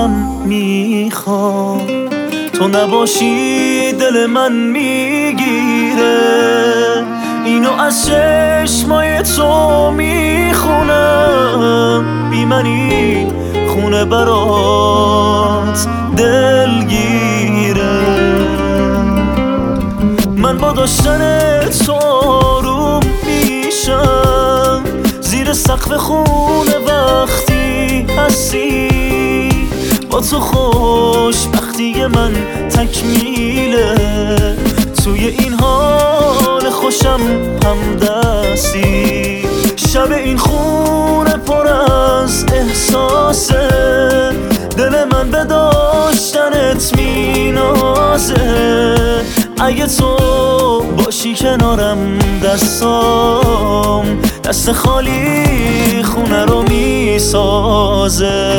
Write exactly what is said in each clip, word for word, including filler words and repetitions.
الان میخوام، تو نباشی دل من میگیره، اینو از چشمای تو میخونم، بی منی خونه برات دلگیره. من با داشتن تو آروم میشم، زیر سقف خونه وقتی هستی، با تو خوشبختی من تکمیله، توی این حال خوشم همدستی. شب این خونه پر از احساسه، دل من به داشتنت مینازه، اگه تو باشی کنارم دستام دست خالی خونه رو میسازه.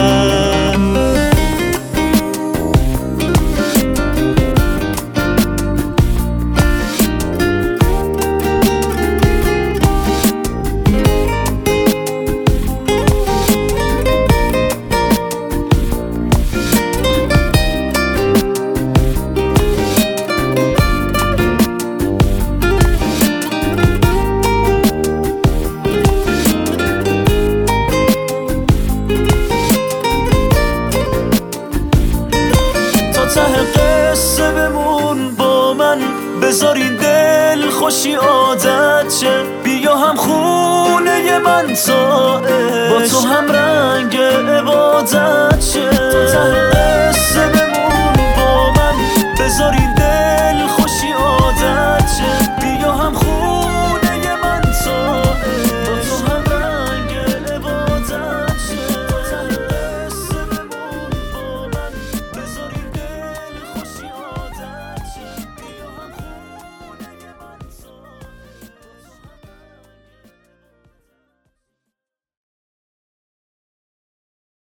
ته قصه بمون با من، بذار این دل خوشی عادت شه، بیا هم خونه من تا با تو هم رنگ عبادت